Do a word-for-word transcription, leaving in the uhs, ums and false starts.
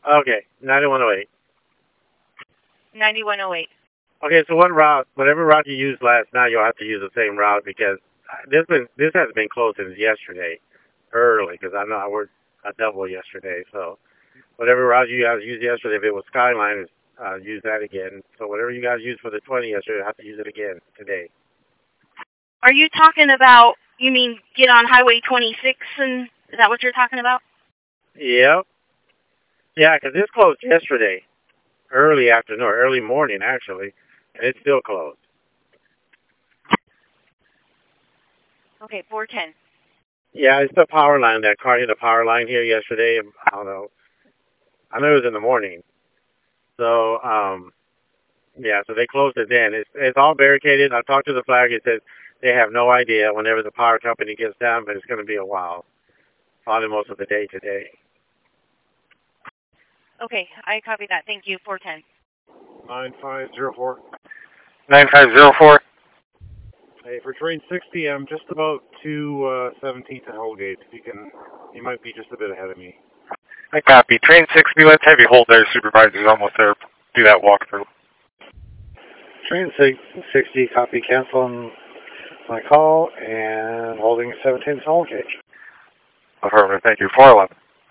Okay, ninety-one oh eight. ninety-one oh eight. Okay, so what route, whatever route you used last night, you'll have to use the same route because this been this has been closed since yesterday, early. Because I know I worked a double yesterday, so whatever route you guys used yesterday, if it was Skyline, uh, use that again. So whatever you guys used for the twenty yesterday, you'll have to use it again today. Are you talking about? You mean get on Highway twenty-six, and is that what you're talking about? Yep. Yeah, because this closed yesterday, early afternoon, or early morning actually, and it's still closed. Okay, four ten. Yeah, it's the power line. That car hit the power line here yesterday. I don't know. I know it was in the morning. So, um, yeah, so they closed it then. It's it's all barricaded. I talked to the flag. It says they have no idea whenever the power company gets down, but it's going to be a while. Probably most of the day today. Okay, I copy that. Thank you. four ten. nine five zero four. nine five zero four. Hey, for train sixty, I'm just about to uh, seventeenth at Holgate. If you can, you might be just a bit ahead of me. I copy. Train sixty, let's have you hold there. Supervisor's almost there. Do that walkthrough. Train sixty, copy, canceling my call and holding seventeenth Holgate. Affirmative, thank you. four eleven.